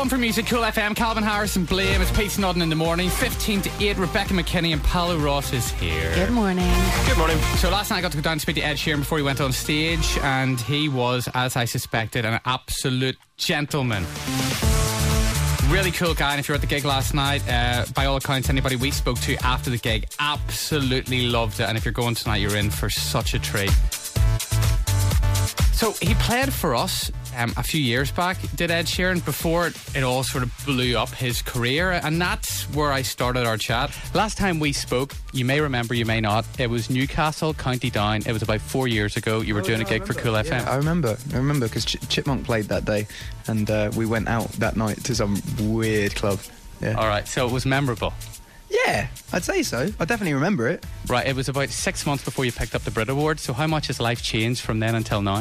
1 for Music, Cool FM, Calvin Harris and Blame. It's Pete Snodden in the morning. 15 to 8, Rebecca McKinney and Paolo Ross is here. Good morning. Good morning. So last night I got to go down and speak to Ed Sheeran before he went on stage, and he was, as I suspected, an absolute gentleman. Really cool guy, and if you were at the gig last night, by all accounts, anybody we spoke to after the gig absolutely loved it, and if you're going tonight, you're in for such a treat. So he played for us a few years back, did Ed Sheeran, before it all sort of blew up his career, and that's where I started our chat. Last time we spoke, you may remember, you may not, it was Newcastle, County Down. It was about 4 years ago. You were doing a gig for Cool FM. Yeah, I remember because Chipmunk played that day, and we went out that night to some weird club. Yeah. Alright, so it was memorable. Yeah, I'd say so. I definitely remember it. Right, it was about 6 months before you picked up the Brit Award, so how much has life changed from then until now?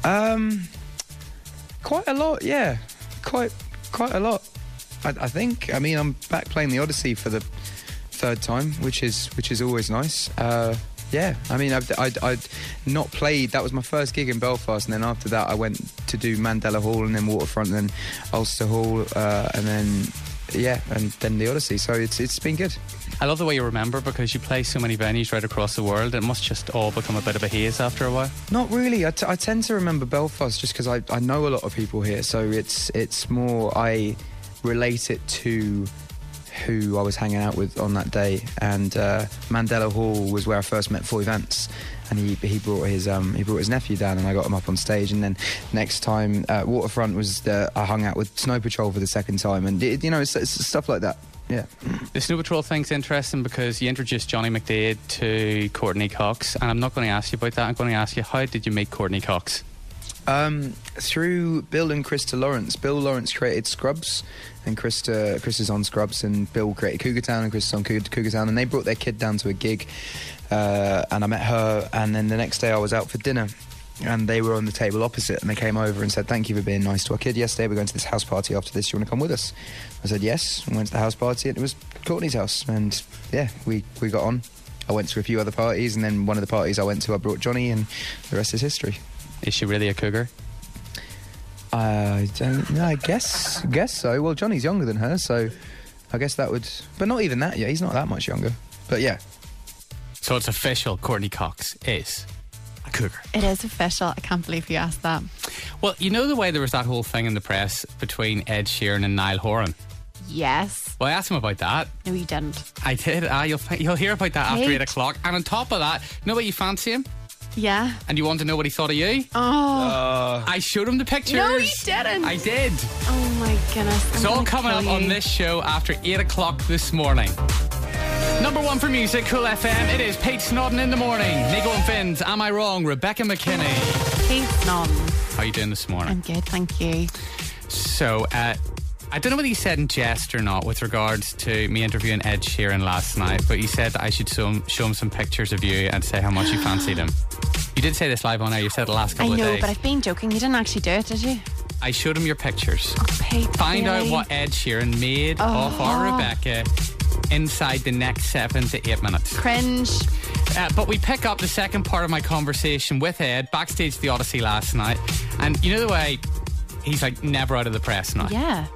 Quite a lot, yeah. Quite a lot. I think. I mean, I'm back playing the Odyssey for the third time, which is always nice. Yeah, I mean, I'd not played. That was my first gig in Belfast, and then after that, I went to do Mandela Hall, and then Waterfront, and then Ulster Hall, and then the Odyssey. So it's been good. I love the way you remember, because you play so many venues right across the world. It must just all become a bit of a haze after a while. Not really. I tend to remember Belfast just because I know a lot of people here, so it's more I relate it to who I was hanging out with on that day. And Mandela Hall was where I first met Foy Vance, and he brought his nephew down, and I got him up on stage. And then next time, Waterfront was I hung out with Snow Patrol for the second time, and it's stuff like that. Yeah. The Snow Patrol thing's interesting because you introduced Johnny McDaid to Courtney Cox, and I'm not going to ask you about that. I'm going to ask you, how did you meet Courtney Cox? Through Bill and Krista Lawrence. Bill Lawrence created Scrubs, and Krista's on Scrubs, and Bill created Cougar Town, and Krista's on Cougar Town, and they brought their kid down to a gig, and I met her, and then the next day I was out for dinner, and they were on the table opposite, and they came over and said, "Thank you for being nice to our kid yesterday. We're going to this house party after this. You want to come with us?" I said yes, and went to the house party, and it was Courtney's house, and yeah, we got on. I went to a few other parties, and then one of the parties I went to, I brought Johnny, and the rest is history. Is she really a cougar? I don't know, I guess so. Well, Johnny's younger than her, so I guess that would... But not even that yet, he's not that much younger. But yeah. So it's official, Courtney Cox is a cougar. It is official. I can't believe you asked that. Well, you know the way there was that whole thing in the press between Ed Sheeran and Niall Horan? Yes. Well, I asked him about that. No, you didn't. I did. You'll hear about that after 8 o'clock. And on top of that, you know what, you fancy him? Yeah. And you want to know what he thought of you? Oh. I showed him the pictures. No, you didn't. I did. Oh my goodness. It's all coming up on this show after 8 o'clock this morning. Number 1 for Music, Cool FM. It is Pete Snodden in the morning. Nico and Finn's Am I Wrong? Rebecca McKinney. Pete Snodden. How are you doing this morning? I'm good, thank you. So, I don't know whether he said in jest or not with regards to me interviewing Ed Sheeran last night, but he said that I should show him some pictures of you and say how much you fancied him. You did say this live on air. You said it the last couple of days. I know, but I've been joking. You didn't actually do it, did you? I showed him your pictures. Oh, Pete, Find really? out what Ed Sheeran made of our Rebecca inside the next 7 to 8 minutes. Cringe. But we pick up the second part of my conversation with Ed backstage at the Odyssey last night, and you know the way he's like never out of the press now. Yeah.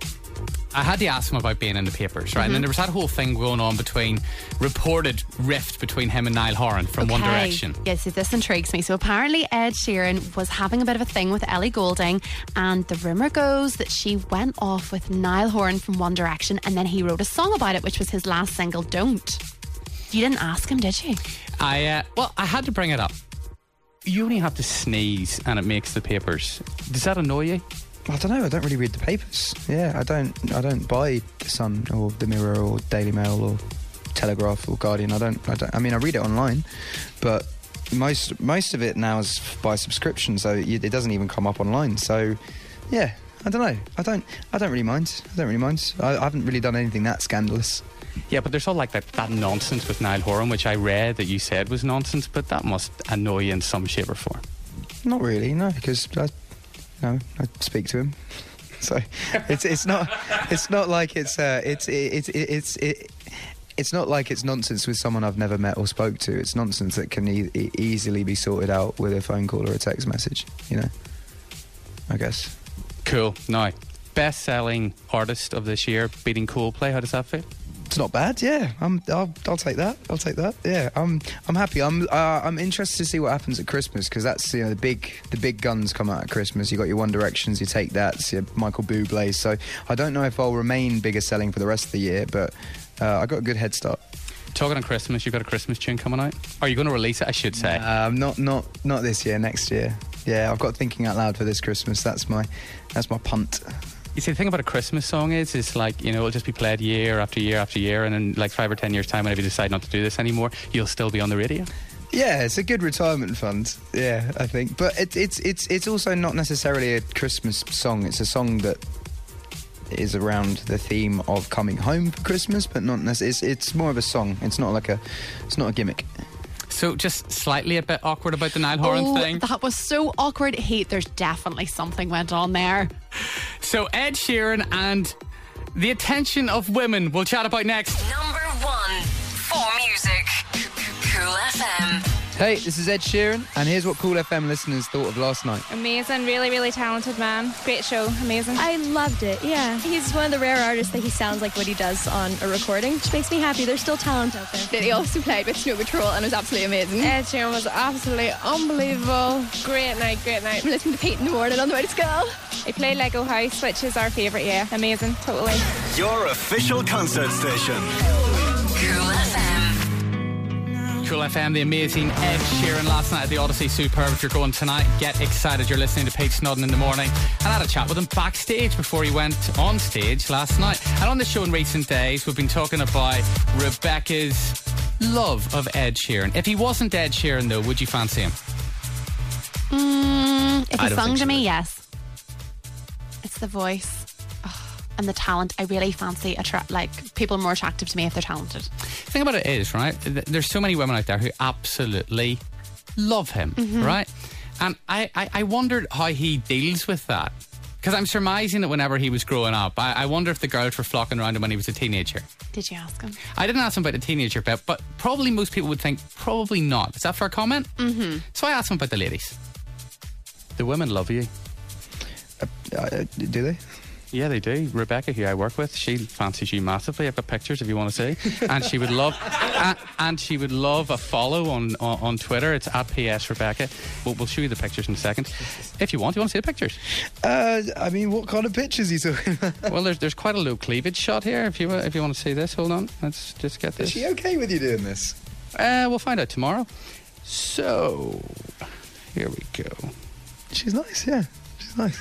I had to ask him about being in the papers, right? And then there was that whole thing going on between reported rift between him and Niall Horan from One Direction. Yes, this intrigues me. So apparently Ed Sheeran was having a bit of a thing with Ellie Goulding, and the rumour goes that she went off with Niall Horan from One Direction, and then he wrote a song about it, which was his last single, Don't. You didn't ask him, did you? I had to bring it up. You only have to sneeze and it makes the papers. Does that annoy you? I don't know. I don't really read the papers. Yeah, I don't buy The Sun or The Mirror or Daily Mail or Telegraph or Guardian. I don't. I mean, I read it online, but most of it now is by subscription, so it doesn't even come up online. So, yeah, I don't know. I don't really mind. I haven't really done anything that scandalous. Yeah, but there's all like that nonsense with Niall Horan, which I read that you said was nonsense, but that must annoy you in some shape or form. Not really, no, because I speak to him, so it's not like it's not like it's nonsense with someone I've never met or spoke to. It's nonsense that can easily be sorted out with a phone call or a text message, I guess. Cool. Now, best-selling artist of this year, beating Coldplay. How does that feel? It's not bad, yeah. I'll take that. I'll take that. Yeah, I'm happy. I'm interested to see what happens at Christmas, because that's, you know, the big guns come out at Christmas. You got your One Directions, you take that, your Michael Bublé. So I don't know if I'll remain bigger selling for the rest of the year, but I got a good head start. Talking on Christmas, you've got a Christmas tune coming out. Are you going to release it? I should say. Not this year. Next year. Yeah, I've got Thinking Out Loud for this Christmas. That's my punt. You see, the thing about a Christmas song is like, you know, it'll just be played year after year after year, and in like 5 or 10 years' time, whenever you decide not to do this anymore, you'll still be on the radio. Yeah, it's a good retirement fund. Yeah, I think. But it's also not necessarily a Christmas song. It's a song that is around the theme of coming home for Christmas, but not necessarily. It's more of a song. It's not a gimmick. So just slightly a bit awkward about the Niall Horan thing. That was so awkward. There's definitely something went on there. So Ed Sheeran and the attention of women we'll chat about next. Number 1 for music. Cool FM. Hey, this is Ed Sheeran, and here's what Cool FM listeners thought of last night. Amazing, really, really talented man. Great show, amazing. I loved it, yeah. He's one of the rare artists that he sounds like what he does on a recording, which makes me happy. There's still talent out there. That he also played with Snow Patrol and it was absolutely amazing. Ed Sheeran was absolutely unbelievable. Great night, great night. I'm listening to Pete in the morning on the way to school. He played Lego House, which is our favourite, yeah. Amazing, totally. Your official concert station. Cool FM. Cool FM, the amazing Ed Sheeran last night at the Odyssey. Superb. If you're going tonight, get excited. You're listening to Pete Snodden in the morning. And I had a chat with him backstage before he went on stage last night. And on the show in recent days, we've been talking about Rebecca's love of Ed Sheeran. If he wasn't Ed Sheeran, though, would you fancy him? If he sung to me, yes. It's the voice. And the talent. I really fancy people are more attractive to me if they're talented. The thing about it is, right, there's so many women out there who absolutely love him, right? And I wondered how he deals with that, because I'm surmising that whenever he was growing up, I wonder if the girls were flocking around him when he was a teenager. Did you ask him? I didn't ask him about the teenager bit, but probably most people would think probably not. Is that fair comment? So I asked him about the ladies. The women love you. Do they? Yeah, they do. Rebecca, who I work with, she fancies you massively. I've got pictures if you want to see. And she would love, a follow on Twitter. It's at PS Rebecca. We'll show you the pictures in a second, if you want. Do you want to see the pictures? I mean, what kind of pictures are you talking about? Well, there's quite a low cleavage shot here. If you want to see this, hold on. Let's just get this. Is she okay with you doing this? We'll find out tomorrow. So, here we go. She's nice. Yeah, she's nice.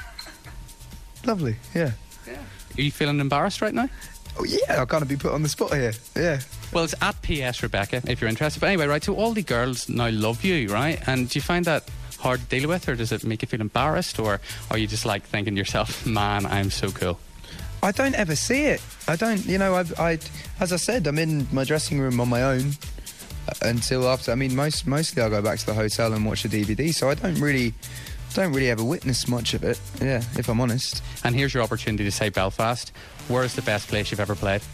Lovely, yeah. Are you feeling embarrassed right now? Oh yeah, I'll kind of be put on the spot here. Yeah. Well, it's at PS Rebecca if you're interested. But anyway, right, so all the girls now love you, right? And do you find that hard to deal with, or does it make you feel embarrassed, or are you just like thinking to yourself, man, I'm so cool? I don't ever see it. I don't, you know, I as I said, I'm in my dressing room on my own until after. I mean, mostly I go back to the hotel and watch a DVD, so I don't really ever witness much of it, yeah, if I'm honest. And here's your opportunity to say Belfast. Where's the best place you've ever played?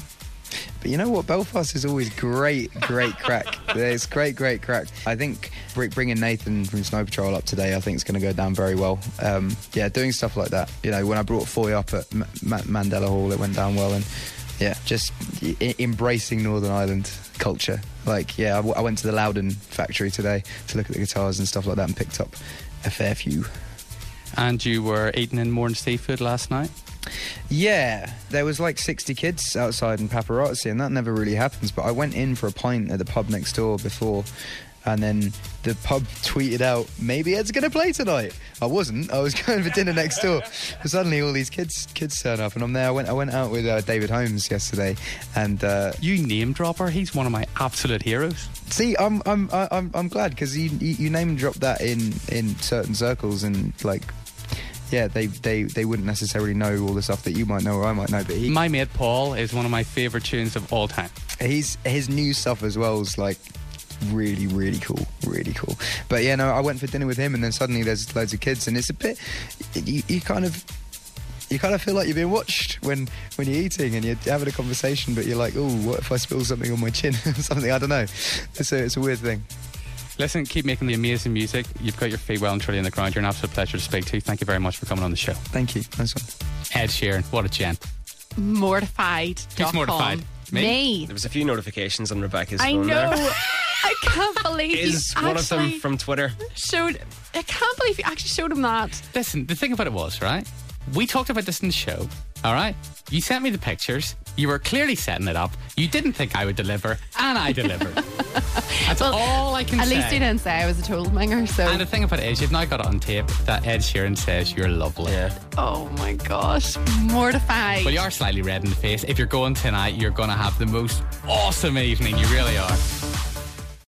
But you know what? Belfast is always great crack. It's great crack. I think bringing Nathan from Snow Patrol up today, I think it's going to go down very well. Yeah, doing stuff like that. You know, when I brought Foy up at Mandela Hall, it went down well. And yeah, just embracing Northern Ireland culture. Like, yeah, I went to the Loudon factory today to look at the guitars and stuff like that and picked up a fair few. And you were eating in Mourne seafood last night? Yeah, there was like 60 kids outside in Paparazzi, and that never really happens. But I went in for a pint at the pub next door before, and then the pub tweeted out, maybe Ed's going to play tonight. I wasn't. I was going for dinner next door. But suddenly all these kids turn up, and I'm there. I went out with David Holmes yesterday, and you name dropper. He's one of my absolute heroes. See, I'm glad, because you name drop that in certain circles, and like, yeah, they wouldn't necessarily know all the stuff that you might know or I might know. But my mate Paul is one of my favourite tunes of all time. His new stuff as well is like really cool. But yeah, no, I went for dinner with him, and then suddenly there's loads of kids, and it's a bit you kind of feel like you're being watched when you're eating and you're having a conversation, but you're like, oh, what if I spill something on my chin or something? I don't know. It's a weird thing. Listen, keep making the amazing music. You've got your feet well and truly in the ground. You're an absolute pleasure to speak to. Thank you very much for coming on the show. Thank you. Nice one. Ed Sheeran, what a gent. Mortified. Who's mortified? Me? There was a few notifications on Rebecca's I phone know. there. I can't believe Is you one of them actually from Twitter? I can't believe you actually showed him that. Listen, the thing about it was, right? We talked about this in the show, all right? You sent me the pictures. You were clearly setting it up. You didn't think I would deliver, and I delivered. That's all I can say. At least you didn't say I was a total minger, so... And the thing about it is, you've now got it on tape that Ed Sheeran says you're lovely. Yeah. Oh my gosh, mortified. Well, you are slightly red in the face. If you're going tonight, you're going to have the most awesome evening. You really are.